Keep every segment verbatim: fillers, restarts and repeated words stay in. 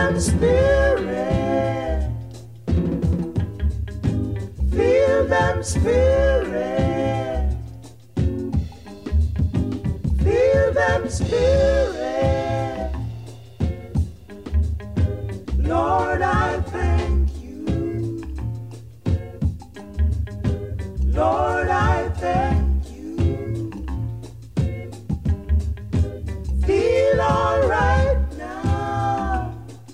them spirit, feel them spirit, feel them spirit. Lord, I thank you. Lord, I thank you. Feel all right now.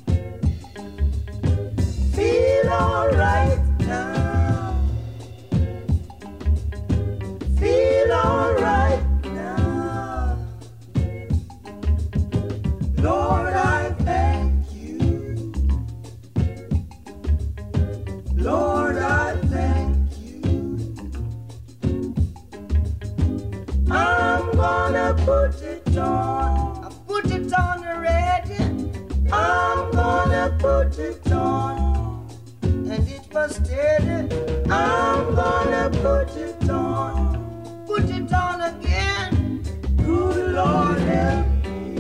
Feel all right now. Feel all right now. Lord, I thank you. Lord, I thank you. I'm gonna put it on. I put it on already. I'm gonna put it on. And it was steady. I'm gonna put it on. Put it on again. Good Lord help me.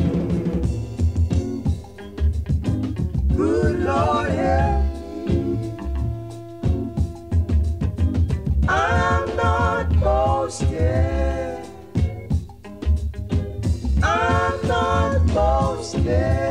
Good Lord help me. I'm not boasting. I'm not boasting.